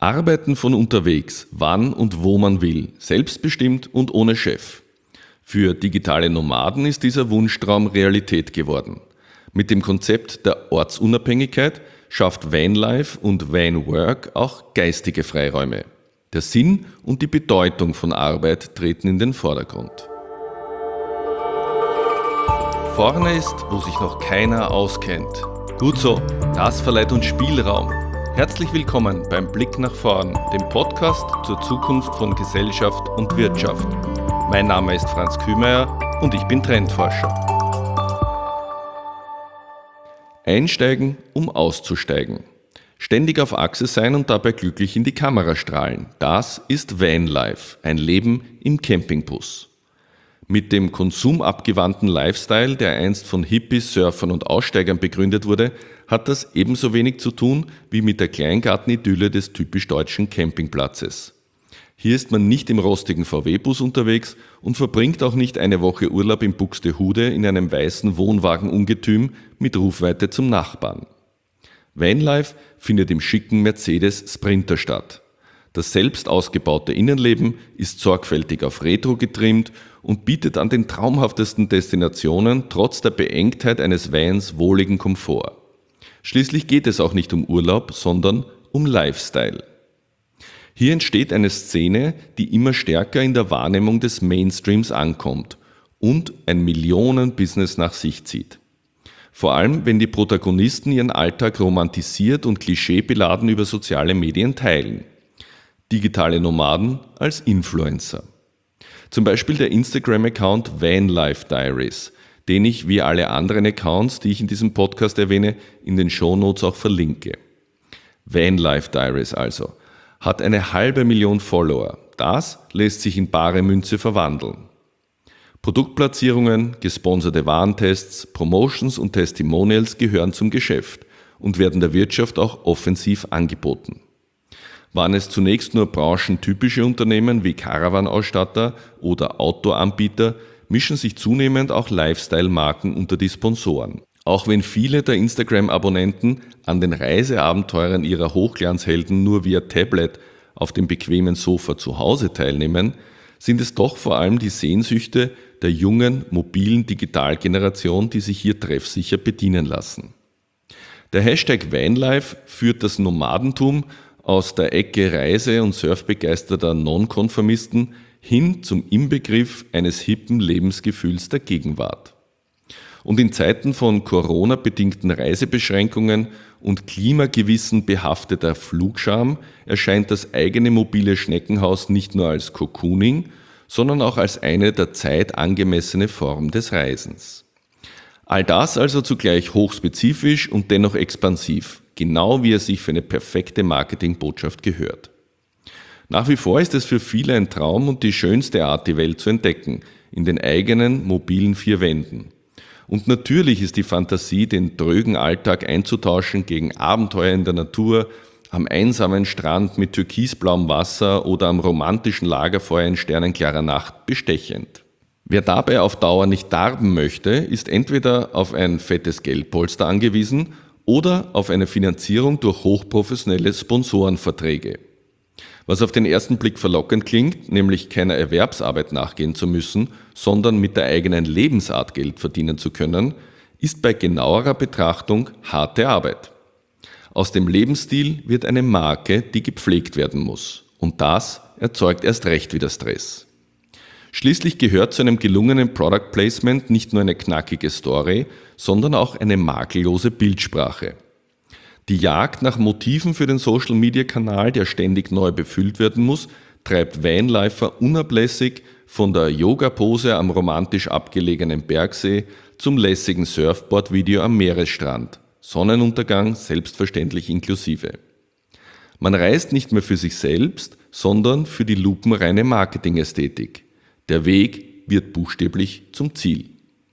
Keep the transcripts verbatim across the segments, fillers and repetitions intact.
Arbeiten von unterwegs, wann und wo man will, selbstbestimmt und ohne Chef. Für digitale Nomaden ist dieser Wunschtraum Realität geworden. Mit dem Konzept der Ortsunabhängigkeit schafft Vanlife und Vanwork auch geistige Freiräume. Der Sinn und die Bedeutung von Arbeit treten in den Vordergrund. Vorne ist, wo sich noch keiner auskennt. Gut so, das verleiht uns Spielraum. Herzlich willkommen beim Blick nach vorn, dem Podcast zur Zukunft von Gesellschaft und Wirtschaft. Mein Name ist Franz Kühmeier und ich bin Trendforscher. Einsteigen, um auszusteigen. Ständig auf Achse sein und dabei glücklich in die Kamera strahlen. Das ist Vanlife, ein Leben im Campingbus. Mit dem konsumabgewandten Lifestyle, der einst von Hippies, Surfern und Aussteigern begründet wurde, hat das ebenso wenig zu tun wie mit der Kleingartenidylle des typisch deutschen Campingplatzes. Hier ist man nicht im rostigen V W-Bus unterwegs und verbringt auch nicht eine Woche Urlaub in Buxtehude in einem weißen Wohnwagenungetüm mit Rufweite zum Nachbarn. Vanlife findet im schicken Mercedes Sprinter statt. Das selbst ausgebaute Innenleben ist sorgfältig auf Retro getrimmt und bietet an den traumhaftesten Destinationen trotz der Beengtheit eines Vans wohligen Komfort. Schließlich geht es auch nicht um Urlaub, sondern um Lifestyle. Hier entsteht eine Szene, die immer stärker in der Wahrnehmung des Mainstreams ankommt und ein Millionen-Business nach sich zieht. Vor allem, wenn die Protagonisten ihren Alltag romantisiert und klischeebeladen über soziale Medien teilen. Digitale Nomaden als Influencer. Zum Beispiel der Instagram-Account Vanlife Diaries, den ich wie alle anderen Accounts, die ich in diesem Podcast erwähne, in den Shownotes auch verlinke. Vanlife Diaries also, hat eine halbe Million Follower. Das lässt sich in bare Münze verwandeln. Produktplatzierungen, gesponserte Warentests, Promotions und Testimonials gehören zum Geschäft und werden der Wirtschaft auch offensiv angeboten. Waren es zunächst nur branchentypische Unternehmen wie Caravan-Ausstatter oder Outdoor-Anbieter, mischen sich zunehmend auch Lifestyle-Marken unter die Sponsoren. Auch wenn viele der Instagram-Abonnenten an den Reiseabenteuern ihrer Hochglanzhelden nur via Tablet auf dem bequemen Sofa zu Hause teilnehmen, sind es doch vor allem die Sehnsüchte der jungen, mobilen Digitalgeneration, die sich hier treffsicher bedienen lassen. Der Hashtag Vanlife führt das Nomadentum aus der Ecke Reise- und Surfbegeisterter Nonkonformisten hin zum Inbegriff eines hippen Lebensgefühls der Gegenwart. Und in Zeiten von Corona-bedingten Reisebeschränkungen und Klimagewissen behafteter Flugscham erscheint das eigene mobile Schneckenhaus nicht nur als Cocooning, sondern auch als eine der Zeit angemessene Form des Reisens. All das also zugleich hochspezifisch und dennoch expansiv, genau wie es sich für eine perfekte Marketingbotschaft gehört. Nach wie vor ist es für viele ein Traum und die schönste Art, die Welt zu entdecken, in den eigenen mobilen vier Wänden. Und natürlich ist die Fantasie, den drögen Alltag einzutauschen gegen Abenteuer in der Natur, am einsamen Strand mit türkisblauem Wasser oder am romantischen Lagerfeuer in sternenklarer Nacht bestechend. Wer dabei auf Dauer nicht darben möchte, ist entweder auf ein fettes Geldpolster angewiesen oder auf eine Finanzierung durch hochprofessionelle Sponsorenverträge. Was auf den ersten Blick verlockend klingt, nämlich keiner Erwerbsarbeit nachgehen zu müssen, sondern mit der eigenen Lebensart Geld verdienen zu können, ist bei genauerer Betrachtung harte Arbeit. Aus dem Lebensstil wird eine Marke, die gepflegt werden muss. Und das erzeugt erst recht wieder Stress. Schließlich gehört zu einem gelungenen Product Placement nicht nur eine knackige Story, sondern auch eine makellose Bildsprache. Die Jagd nach Motiven für den Social-Media-Kanal, der ständig neu befüllt werden muss, treibt Vanlifer unablässig von der Yoga-Pose am romantisch abgelegenen Bergsee zum lässigen Surfboard-Video am Meeresstrand. Sonnenuntergang selbstverständlich inklusive. Man reist nicht mehr für sich selbst, sondern für die lupenreine Marketingästhetik. Der Weg wird buchstäblich zum Ziel.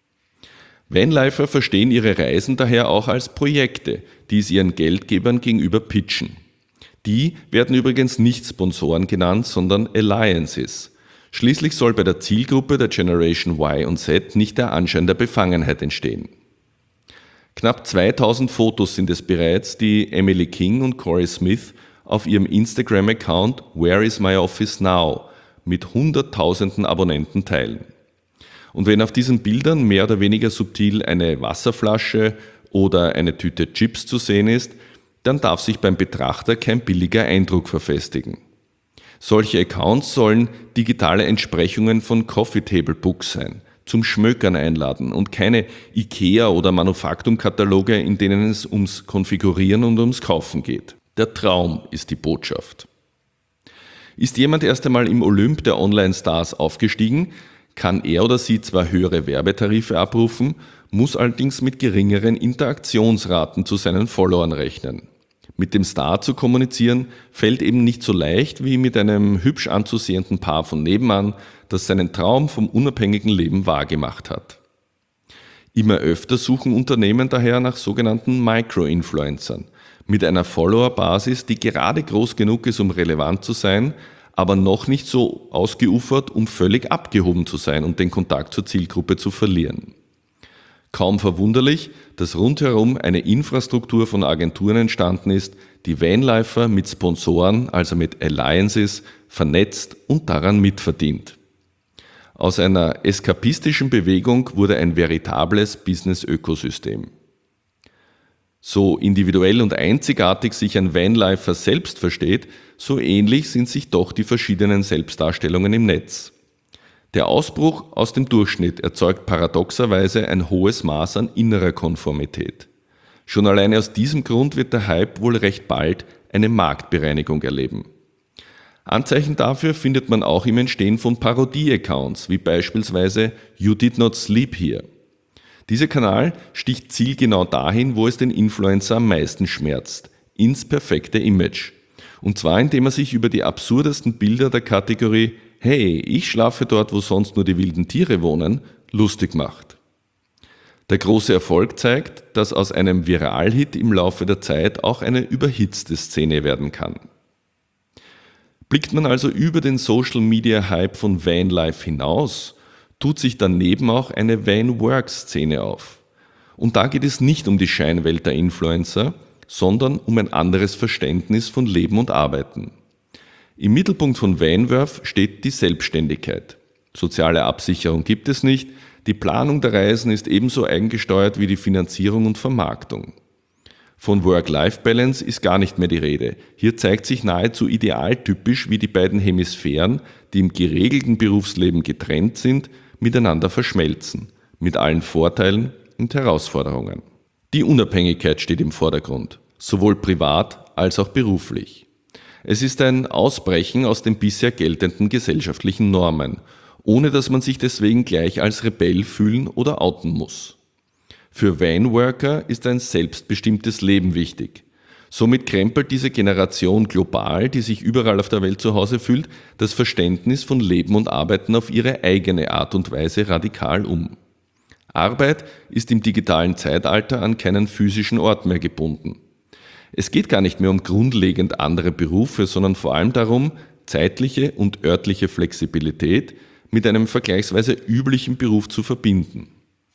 Vanlifer verstehen ihre Reisen daher auch als Projekte, die es ihren Geldgebern gegenüber pitchen. Die werden übrigens nicht Sponsoren genannt, sondern Alliances. Schließlich soll bei der Zielgruppe der Generation Y und Z nicht der Anschein der Befangenheit entstehen. Knapp zweitausend Fotos sind es bereits, die Emily King und Corey Smith auf ihrem Instagram-Account Where is my office now mit hunderttausenden Abonnenten teilen. Und wenn auf diesen Bildern mehr oder weniger subtil eine Wasserflasche oder eine Tüte Chips zu sehen ist, dann darf sich beim Betrachter kein billiger Eindruck verfestigen. Solche Accounts sollen digitale Entsprechungen von Coffee Table Books sein, zum Schmökern einladen und keine IKEA- oder Manufaktumkataloge, in denen es ums Konfigurieren und ums Kaufen geht. Der Traum ist die Botschaft. Ist jemand erst einmal im Olymp der Online-Stars aufgestiegen, kann er oder sie zwar höhere Werbetarife abrufen, muss allerdings mit geringeren Interaktionsraten zu seinen Followern rechnen. Mit dem Star zu kommunizieren fällt eben nicht so leicht wie mit einem hübsch anzusehenden Paar von nebenan, das seinen Traum vom unabhängigen Leben wahrgemacht hat. Immer öfter suchen Unternehmen daher nach sogenannten Micro-Influencern mit einer Followerbasis, die gerade groß genug ist, um relevant zu sein, aber noch nicht so ausgeufert, um völlig abgehoben zu sein und den Kontakt zur Zielgruppe zu verlieren. Kaum verwunderlich, dass rundherum eine Infrastruktur von Agenturen entstanden ist, die Vanlifer mit Sponsoren, also mit Alliances, vernetzt und daran mitverdient. Aus einer eskapistischen Bewegung wurde ein veritables Business-Ökosystem. So individuell und einzigartig sich ein Vanlifer selbst versteht, so ähnlich sind sich doch die verschiedenen Selbstdarstellungen im Netz. Der Ausbruch aus dem Durchschnitt erzeugt paradoxerweise ein hohes Maß an innerer Konformität. Schon alleine aus diesem Grund wird der Hype wohl recht bald eine Marktbereinigung erleben. Anzeichen dafür findet man auch im Entstehen von Parodie-Accounts, wie beispielsweise You Did Not Sleep Here. Dieser Kanal sticht zielgenau dahin, wo es den Influencer am meisten schmerzt, ins perfekte Image. Und zwar indem er sich über die absurdesten Bilder der Kategorie Hey, ich schlafe dort, wo sonst nur die wilden Tiere wohnen, lustig macht. Der große Erfolg zeigt, dass aus einem Viralhit im Laufe der Zeit auch eine überhitzte Szene werden kann. Blickt man also über den Social-Media-Hype von Vanlife hinaus, tut sich daneben auch eine Van-Work-Szene auf. Und da geht es nicht um die Scheinwelt der Influencer, sondern um ein anderes Verständnis von Leben und Arbeiten. Im Mittelpunkt von Vanwerf steht die Selbstständigkeit. Soziale Absicherung gibt es nicht, die Planung der Reisen ist ebenso eigengesteuert wie die Finanzierung und Vermarktung. Von Work-Life-Balance ist gar nicht mehr die Rede. Hier zeigt sich nahezu idealtypisch, wie die beiden Hemisphären, die im geregelten Berufsleben getrennt sind, miteinander verschmelzen, mit allen Vorteilen und Herausforderungen. Die Unabhängigkeit steht im Vordergrund, sowohl privat als auch beruflich. Es ist ein Ausbrechen aus den bisher geltenden gesellschaftlichen Normen, ohne dass man sich deswegen gleich als Rebell fühlen oder outen muss. Für Vanworker ist ein selbstbestimmtes Leben wichtig. Somit krempelt diese Generation global, die sich überall auf der Welt zu Hause fühlt, das Verständnis von Leben und Arbeiten auf ihre eigene Art und Weise radikal um. Arbeit ist im digitalen Zeitalter an keinen physischen Ort mehr gebunden. Es geht gar nicht mehr um grundlegend andere Berufe, sondern vor allem darum, zeitliche und örtliche Flexibilität mit einem vergleichsweise üblichen Beruf zu verbinden.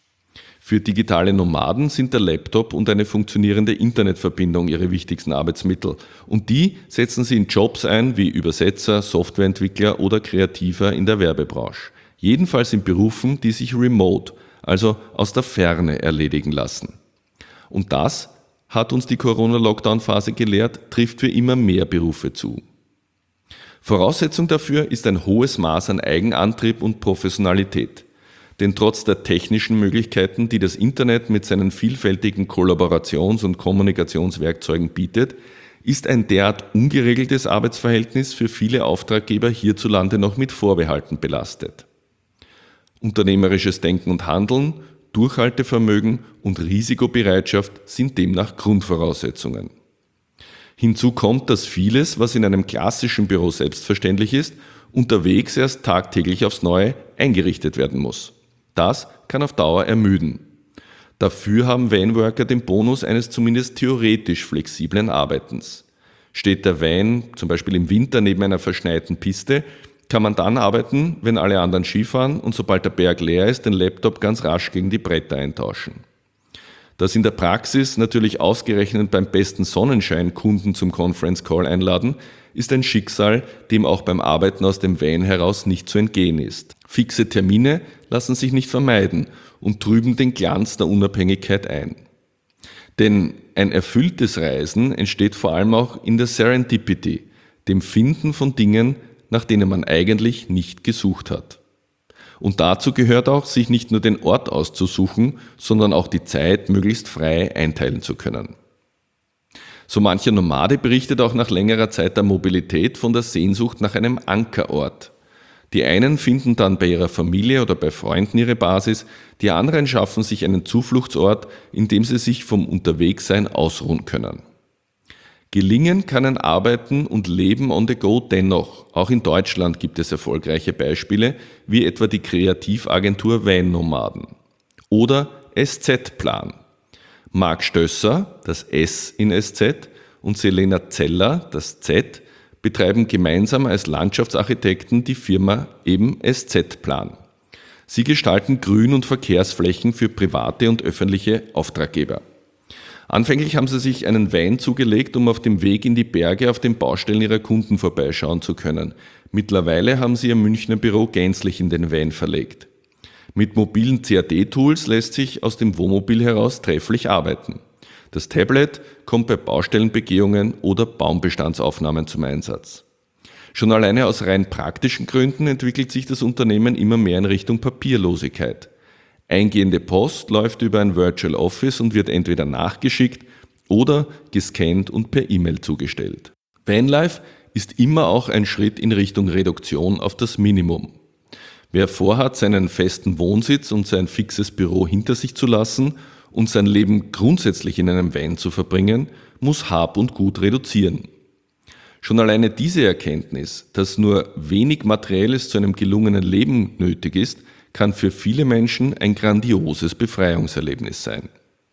Für digitale Nomaden sind der Laptop und eine funktionierende Internetverbindung ihre wichtigsten Arbeitsmittel und die setzen sie in Jobs ein wie Übersetzer, Softwareentwickler oder Kreativer in der Werbebranche. Jedenfalls in Berufen, die sich remote, also aus der Ferne erledigen lassen. Und das hat uns die Corona-Lockdown-Phase gelehrt, trifft für immer mehr Berufe zu. Voraussetzung dafür ist ein hohes Maß an Eigenantrieb und Professionalität. Denn trotz der technischen Möglichkeiten, die das Internet mit seinen vielfältigen Kollaborations- und Kommunikationswerkzeugen bietet, ist ein derart ungeregeltes Arbeitsverhältnis für viele Auftraggeber hierzulande noch mit Vorbehalten belastet. Unternehmerisches Denken und Handeln, Durchhaltevermögen und Risikobereitschaft sind demnach Grundvoraussetzungen. Hinzu kommt, dass vieles, was in einem klassischen Büro selbstverständlich ist, unterwegs erst tagtäglich aufs Neue eingerichtet werden muss. Das kann auf Dauer ermüden. Dafür haben Vanworker den Bonus eines zumindest theoretisch flexiblen Arbeitens. Steht der Van zum Beispiel im Winter neben einer verschneiten Piste, kann man dann arbeiten, wenn alle anderen Skifahren und sobald der Berg leer ist, den Laptop ganz rasch gegen die Bretter eintauschen. Dass in der Praxis natürlich ausgerechnet beim besten Sonnenschein Kunden zum Conference Call einladen, ist ein Schicksal, dem auch beim Arbeiten aus dem Van heraus nicht zu entgehen ist. Fixe Termine lassen sich nicht vermeiden und trüben den Glanz der Unabhängigkeit ein. Denn ein erfülltes Reisen entsteht vor allem auch in der Serendipity, dem Finden von Dingen, nach denen man eigentlich nicht gesucht hat. Und dazu gehört auch, sich nicht nur den Ort auszusuchen, sondern auch die Zeit möglichst frei einteilen zu können. So mancher Nomade berichtet auch nach längerer Zeit der Mobilität von der Sehnsucht nach einem Ankerort. Die einen finden dann bei ihrer Familie oder bei Freunden ihre Basis, die anderen schaffen sich einen Zufluchtsort, in dem sie sich vom Unterwegssein ausruhen können. Gelingen kann ein Arbeiten und Leben on the go dennoch. Auch in Deutschland gibt es erfolgreiche Beispiele, wie etwa die Kreativagentur Van Nomaden oder S Z-Plan. Marc Stösser, das S in S Z, und Selena Zeller, das Z, betreiben gemeinsam als Landschaftsarchitekten die Firma eben S Z-Plan. Sie gestalten Grün- und Verkehrsflächen für private und öffentliche Auftraggeber. Anfänglich haben sie sich einen Van zugelegt, um auf dem Weg in die Berge auf den Baustellen ihrer Kunden vorbeischauen zu können. Mittlerweile haben sie ihr Münchner Büro gänzlich in den Van verlegt. Mit mobilen C A D-Tools lässt sich aus dem Wohnmobil heraus trefflich arbeiten. Das Tablet kommt bei Baustellenbegehungen oder Baumbestandsaufnahmen zum Einsatz. Schon alleine aus rein praktischen Gründen entwickelt sich das Unternehmen immer mehr in Richtung Papierlosigkeit. Eingehende Post läuft über ein Virtual Office und wird entweder nachgeschickt oder gescannt und per E-Mail zugestellt. Vanlife ist immer auch ein Schritt in Richtung Reduktion auf das Minimum. Wer vorhat, seinen festen Wohnsitz und sein fixes Büro hinter sich zu lassen und sein Leben grundsätzlich in einem Van zu verbringen, muss Hab und Gut reduzieren. Schon alleine diese Erkenntnis, dass nur wenig Materielles zu einem gelungenen Leben nötig ist, kann für viele Menschen ein grandioses Befreiungserlebnis sein.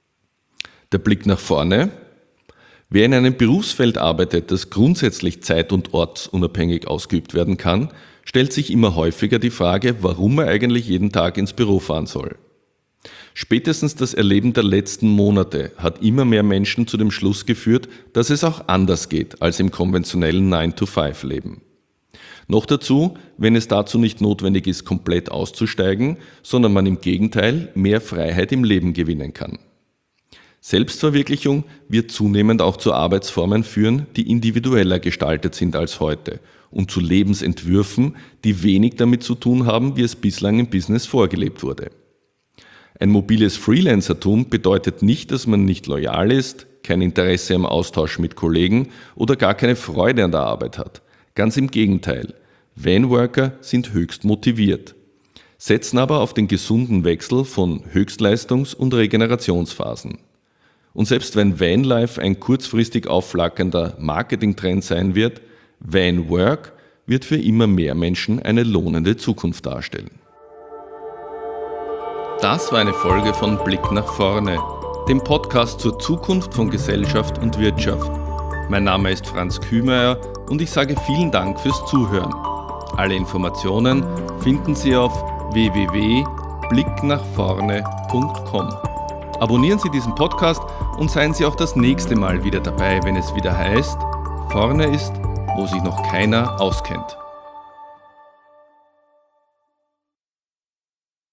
Der Blick nach vorne. Wer in einem Berufsfeld arbeitet, das grundsätzlich zeit- und ortsunabhängig ausgeübt werden kann, stellt sich immer häufiger die Frage, warum er eigentlich jeden Tag ins Büro fahren soll. Spätestens das Erleben der letzten Monate hat immer mehr Menschen zu dem Schluss geführt, dass es auch anders geht als im konventionellen nine to five Leben. Noch dazu, wenn es dazu nicht notwendig ist, komplett auszusteigen, sondern man im Gegenteil mehr Freiheit im Leben gewinnen kann. Selbstverwirklichung wird zunehmend auch zu Arbeitsformen führen, die individueller gestaltet sind als heute und zu Lebensentwürfen, die wenig damit zu tun haben, wie es bislang im Business vorgelebt wurde. Ein mobiles Freelancertum bedeutet nicht, dass man nicht loyal ist, kein Interesse am Austausch mit Kollegen oder gar keine Freude an der Arbeit hat. Ganz im Gegenteil, Vanworker sind höchst motiviert, setzen aber auf den gesunden Wechsel von Höchstleistungs- und Regenerationsphasen. Und selbst wenn Vanlife ein kurzfristig aufflackernder Marketingtrend sein wird, Vanwork wird für immer mehr Menschen eine lohnende Zukunft darstellen. Das war eine Folge von Blick nach vorne, dem Podcast zur Zukunft von Gesellschaft und Wirtschaft. Mein Name ist Franz Kühmeier und ich sage vielen Dank fürs Zuhören. Alle Informationen finden Sie auf w w w punkt blick nach vorne punkt com. Abonnieren Sie diesen Podcast und seien Sie auch das nächste Mal wieder dabei, wenn es wieder heißt, vorne ist, wo sich noch keiner auskennt.